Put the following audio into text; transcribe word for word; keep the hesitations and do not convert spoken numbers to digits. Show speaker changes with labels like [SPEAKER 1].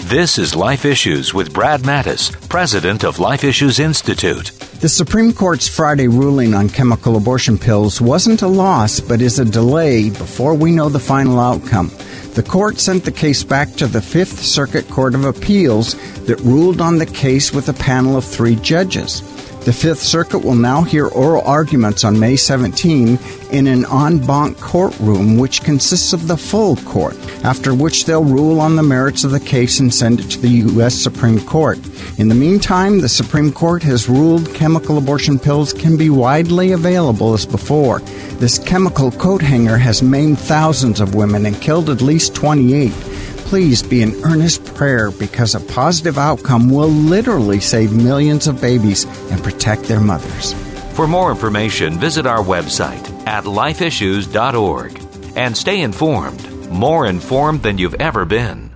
[SPEAKER 1] This is Life Issues with Brad Mattis, president of Life Issues Institute.
[SPEAKER 2] The Supreme Court's Friday ruling on chemical abortion pills wasn't a loss, but is a delay before we know the final outcome. The court sent the case back to the Fifth Circuit Court of Appeals that ruled on the case with a panel of three judges. The Fifth Circuit will now hear oral arguments on May seventeenth in an en banc courtroom, which consists of the full court, after which they'll rule on the merits of the case and send it to the U S Supreme Court. In the meantime, the Supreme Court has ruled chemical abortion pills can be widely available as before. This chemical coat hanger has maimed thousands of women and killed at least twenty-eight. Please be in earnest prayer, because a positive outcome will literally save millions of babies and protect their mothers.
[SPEAKER 1] For more information, visit our website at life issues dot org and stay informed, more informed than you've ever been.